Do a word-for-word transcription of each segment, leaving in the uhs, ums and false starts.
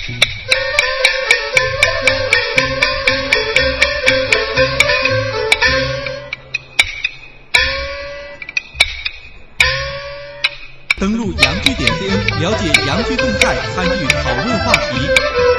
登录洋剧点 C N， 了解洋剧动态，参与讨论话题。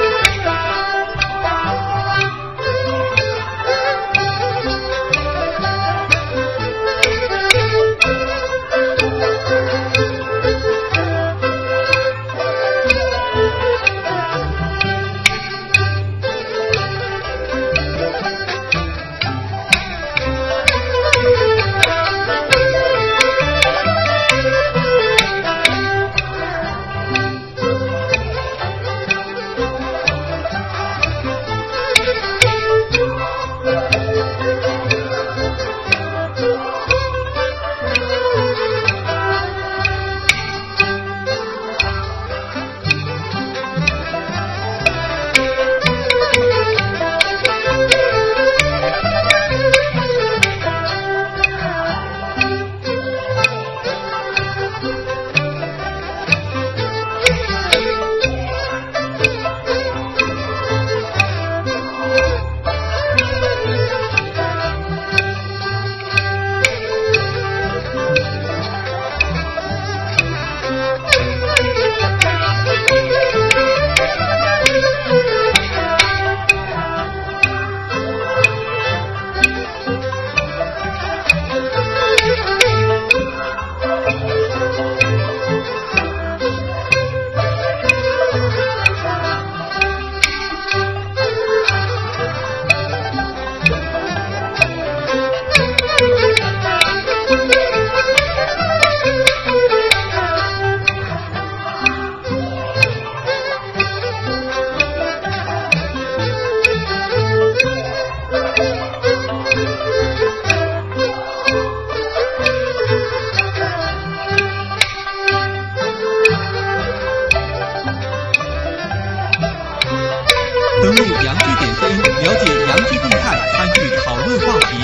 登录洋剧点 C N， 了解洋剧动态，参与讨论话题。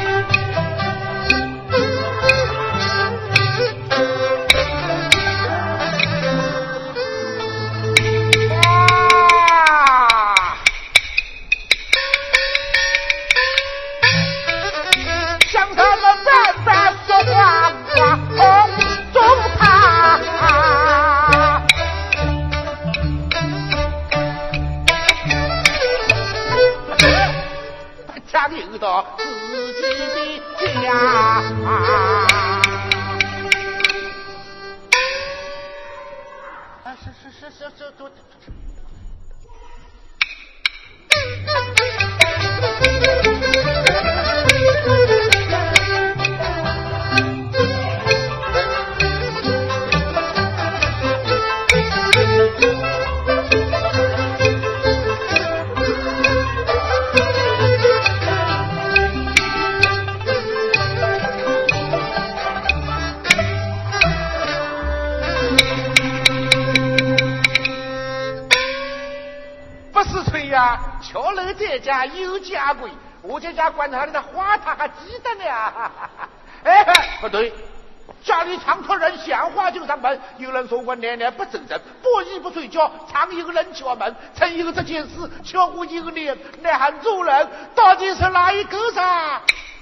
瞧那这家有家规，我这家管他的花他还记得呢。哎，不对，家里常托人闲话就上门，有人说我年年不走人，不衣不睡觉，常有人敲门，曾有这件事，瞧我有脸，那还做人，到底是哪一个噻？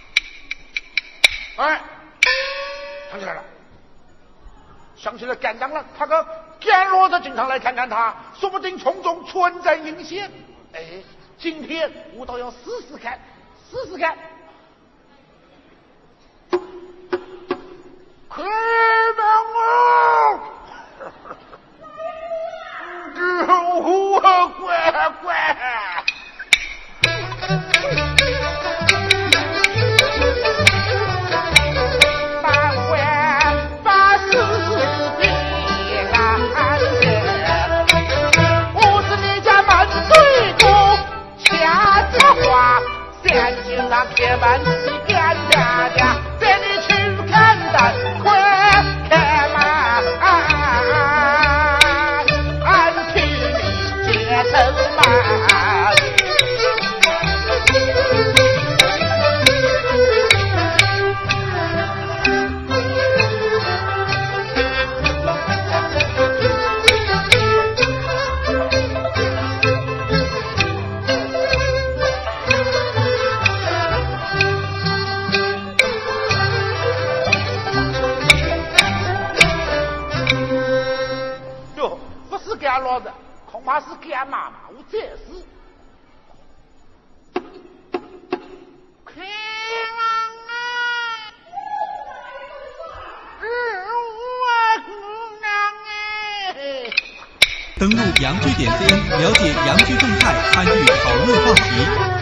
哎，想起来了。想起来干当了，他个干罗的经常来看看他，说不定从中存在阴险。哎，今天我倒要试试看，试试看。开门哦！给我乖乖！铁板是干家家，带你去看蛋，快开门，俺去你街头买。 给他落的，恐怕是给他妈妈，我这是。看啊！日我姑娘哎！ 登录洋剧点 C N， 了解洋剧动态，参与讨论话题。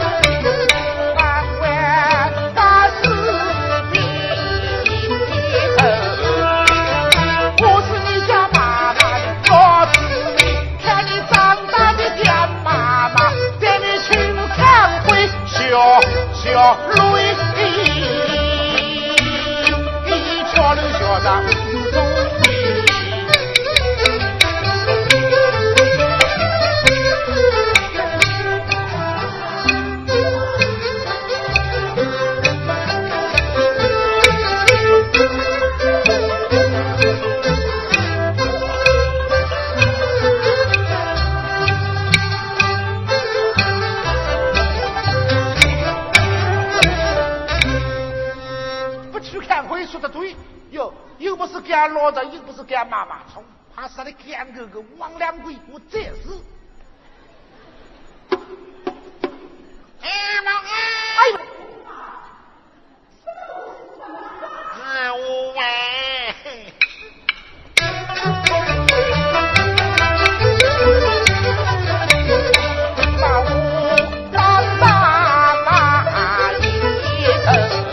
小雷，一条路小上中说的对，又又不是给俺老子，又不是给俺妈妈冲，怕是他的干哥哥王两贵，我这是。哎妈哎！哎我喂！把我当大妈一头。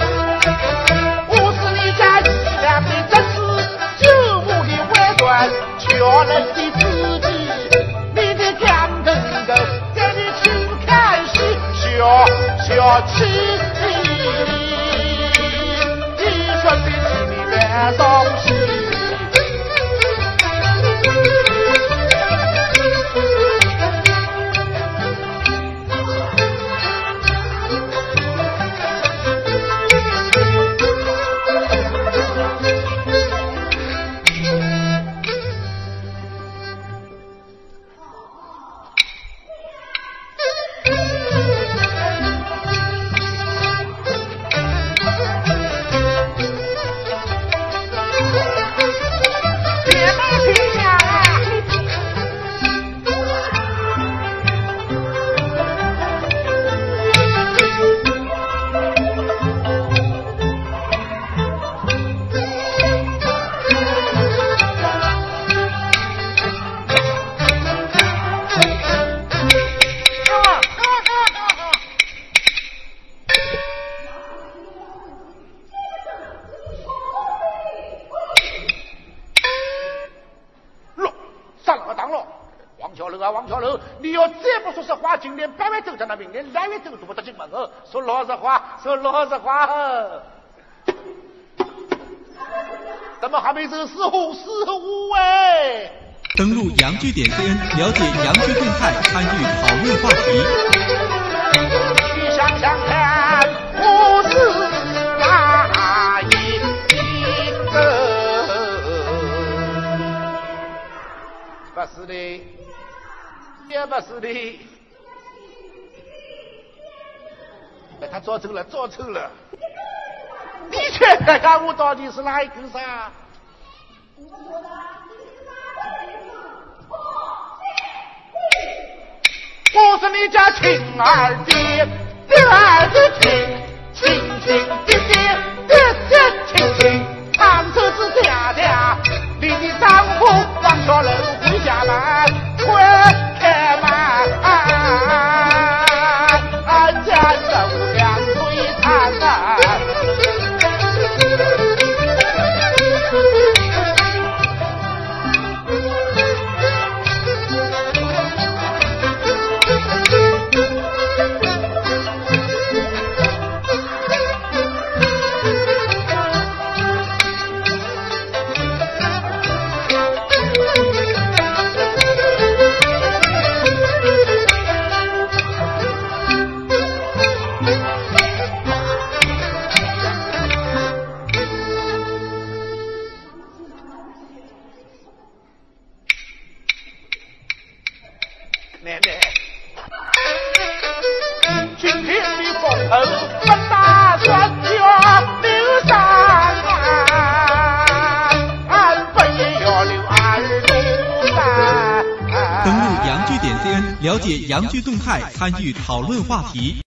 叫人的自己，你的干哥哥带你去看戏，小小气，你说的心里面东西。你要再不说实话，今天八月头在那明年两月头都不得进门哦。说老实话，说老实话哦。怎么还没走四户四户哎？登录洋剧点 C N， 了解洋剧动态，参与讨论话题。 你想想看，我是哪一个？不是的。也不是的，哎，他做错了，做错了。你却看看我到底是哪一个噻？我是你家亲儿爹，爹儿子亲，亲亲爹爹，爹爹亲亲，长手指嗲嗲，你的丈夫王小人回家来，快开门啊！家中两腿瘫啊！ 登录洋剧点 C N 了解洋剧动态，参与讨论话题。